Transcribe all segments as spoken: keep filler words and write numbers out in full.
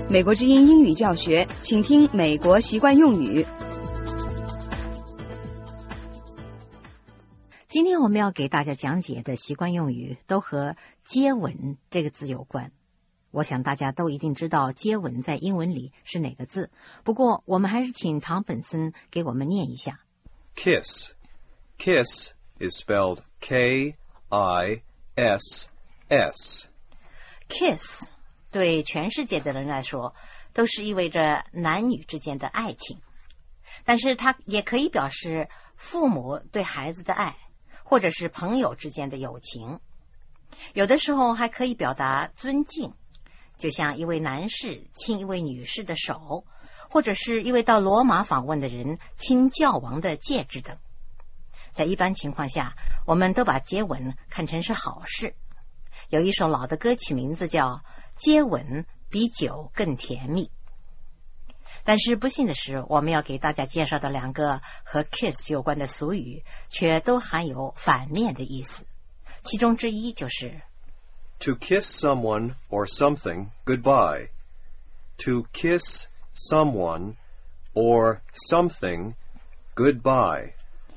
美国之音英语教学，请听美国习惯用语。 今天我们要给大家讲解的习惯用语都和接吻这个字有关。我想大家都一定知道接吻在英文里是哪个字，不过我们还是请唐本森给我们念一下。 Kiss. Kiss is spelled K I S S. Kiss 对全世界的人来说都是意味着男女之间的爱情，但是它也可以表示父母对孩子的爱，或者是朋友之间的友情。有的时候还可以表达尊敬，就像一位男士亲一位女士的手，或者是一位到罗马访问的人亲教王的戒指等。在一般情况下，我们都把接吻看成是好事。有一首老的歌曲名字叫《接吻比酒更甜蜜》。但是不幸的是，我们要给大家介绍的两个和 kiss 有关的俗语却都含有反面的意思，其中之一就是 To kiss someone or something goodbye. To kiss someone or something goodbye.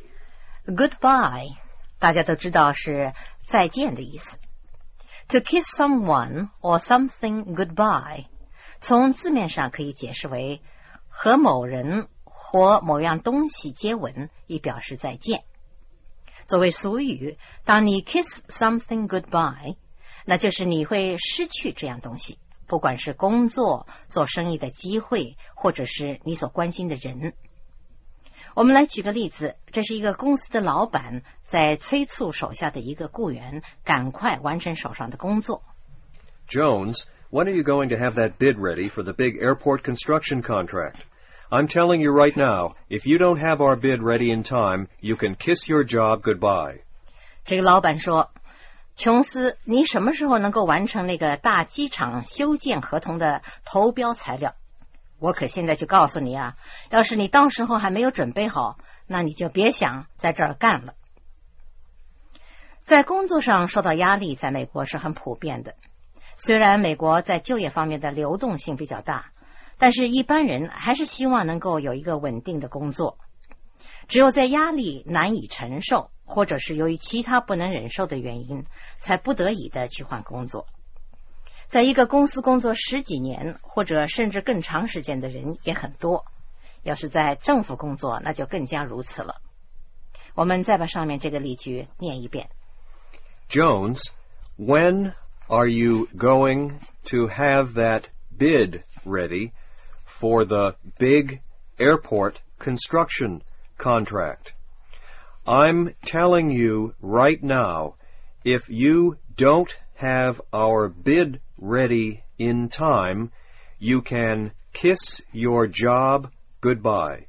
Goodbye 大家都知道是再见的意思。To kiss someone or something goodbye 从字面上可以解释为和某人或某样东西接吻以表示再见。作为俗语，当你 kiss something goodbye， 那就是你会失去这样东西，不管是工作、做生意的机会，或者是你所关心的人。我们来举个例子，这是一个公司的老板在催促手下的一个雇员赶快完成手上的工作。 Jones, when are you going to have that bid ready for the big airport construction contract? I'm telling you right now, if you don't have our bid ready in time, you can kiss your job goodbye. 这个老板说，琼斯，你什么时候能够完成那个大机场修建合同的投标材料？我可现在就告诉你啊，要是你到时候还没有准备好，那你就别想在这儿干了。在工作上受到压力，在美国是很普遍的。虽然美国在就业方面的流动性比较大，但是一般人还是希望能够有一个稳定的工作。只有在压力难以承受，或者是由于其他不能忍受的原因，才不得已的去换工作。在一个公司工作十几年，或者甚至更长时间的人也很多。要是在政府工作，那就更加如此了。我们再把上面这个例句念一遍。 Jones, when are you going to have that bid ready for the big airport construction contract? I'm telling you right now, if you don't have our bid ready in time, you can kiss your job goodbye.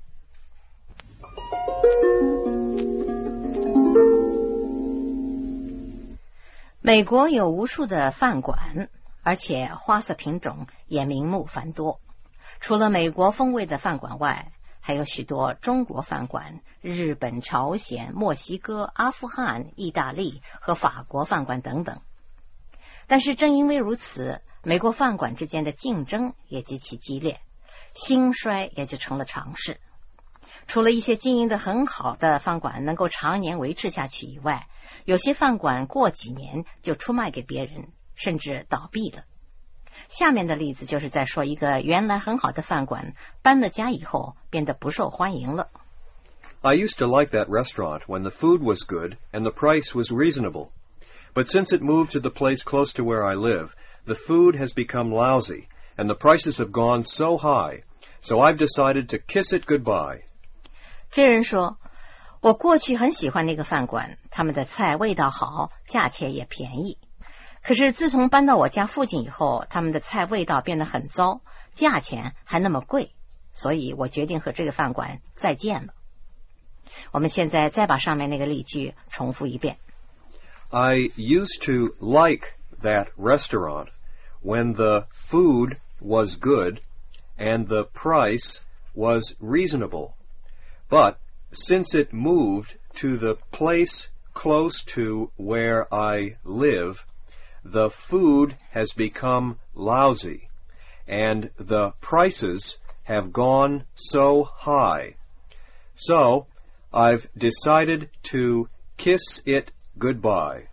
美国有无数的饭馆，而且花色品种也名目繁多。除了美国风味的饭馆外，还有许多中国饭馆、日本、朝鲜、墨西哥、阿富汗、意大利和法国饭馆等等。但是正因为如此，美国饭馆之间的竞争也极其激烈，兴衰也就成了常事。除了一些经营的很好的饭馆能够常年维持下去以外，有些饭馆过几年就出卖给别人，甚至倒闭了。下面的例子就是在说一个原来很好的饭馆搬了家以后变得不受欢迎了。 I used to like that restaurant when the food was good and the price was reasonable. But since it moved to the place close to where I live, the food has become lousy, and the prices have gone so high, so I've decided to kiss it goodbye. 这人说，我过去很喜欢那个饭馆，他们的菜味道好，价钱也便宜。可是自从搬到我家附近以后，他们的菜味道变得很糟，价钱还那么贵，所以我决定和这个饭馆再见了。我们现在再把上面那个例句重复一遍。 I used to like that restaurant when the food was good and the price was reasonable. But since it moved to the place close to where I live, the food has become lousy, and the prices have gone so high. So, I've decided to kiss it goodbye.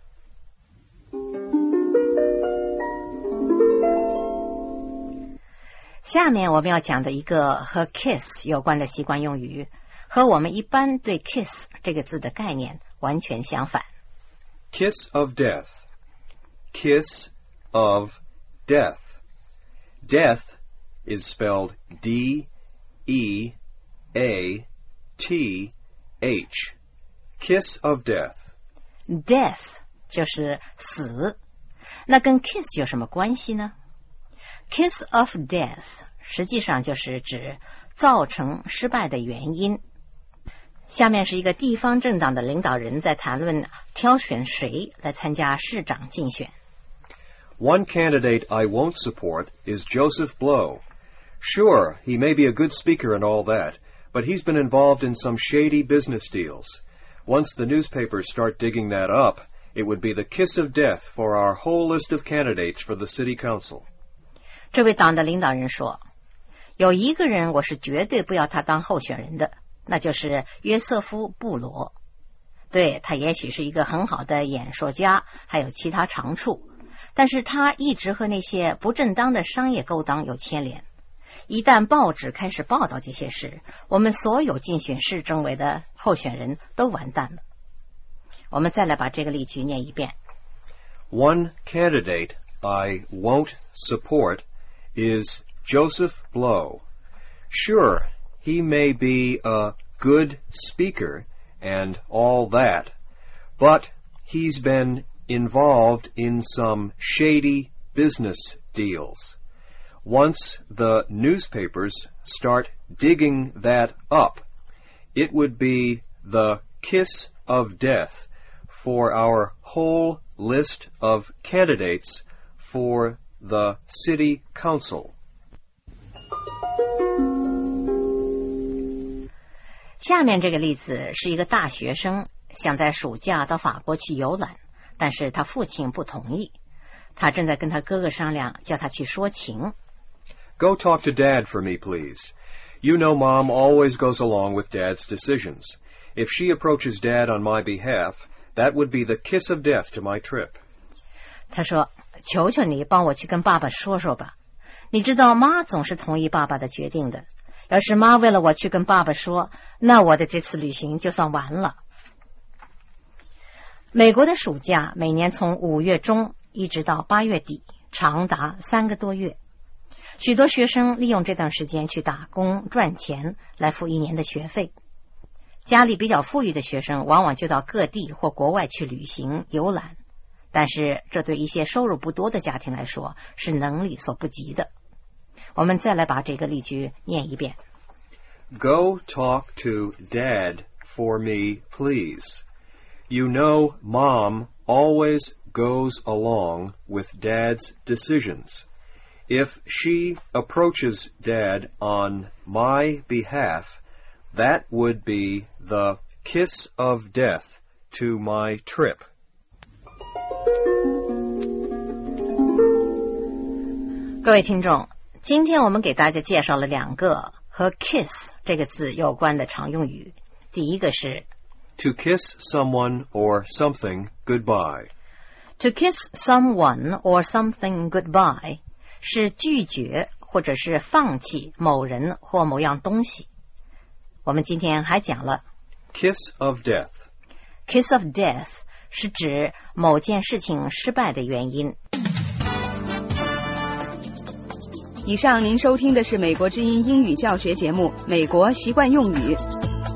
下面我们要讲的一个和 kiss 有关的习惯用语，和我们一般对 kiss 这个字的概念完全相反。 Kiss of death. Kiss of death. Death is spelled D E A T H. Kiss of death. Death 就是死，那跟 kiss 有什么关系呢？ Kiss of death 实际上就是指造成失败的原因。下面是一个地方政党的领导人在谈论挑选谁来参加市长竞选。 One candidate I won't support is Joseph Blow. Sure, he may be a good speaker and all that, but he's been involved in some shady business deals. Once the newspapers start digging that up, it would be the kiss of death for our whole list of candidates for the city council. 这位党的领导人说，有一个人我是绝对不要他当候选人的，那就是约瑟夫·布罗。对，他也许是一个很好的演说家，还有其他长处，但是他一直和那些不正当的商业勾当有牵连。一旦报纸开始报道这些事，我们所有竞选市政委的候选人都完蛋了。我们再来把这个例句念一遍。 One candidate I won't support is Joseph Blow. Sure, he may be a good speaker and all that, but he's been involved in some shady business deals. Once the newspapers start digging that up, it would be the kiss of death for our whole list of candidates for the city council. 下面这个例子是一个大学生想在暑假到法国去游览，但是他父亲不同意。他正在跟他哥哥商量，叫他去说情。 Go talk to Dad for me, please. You know Mom always goes along with Dad's decisions. If she approaches Dad on my behalf, that would be the kiss of death to my trip. 他说，求求你帮我去跟爸爸说说吧。你知道妈总是同意爸爸的决定的。要是妈为了我去跟爸爸说，那我的这次旅行就算完了。美国的暑假每年从五月中一直到八月底，长达三个多月。许多学生利用这段时间去打工赚钱，来付一年的学费。家里比较富裕的学生往往就到各地或国外去旅行游览，但是这对一些收入不多的家庭来说是能力所不及的。我们再来把这个例句念一遍。 Go talk to Dad for me, please. You know Mom always goes along with Dad's decisions. If she approaches Dad on my behalf, that would be the kiss of death to my trip. 各位听众，今天我们给大家介绍了两个和 kiss 这个字有关的常用语。第一个是 To kiss someone or something goodbye. To kiss someone or something goodbye 是拒绝或者是放弃某人或某样东西。我们今天还讲了 Kiss of death. Kiss of death 是指某件事情失败的原因。 以上您收听的是美国之音英语教学节目《美国习惯用语》。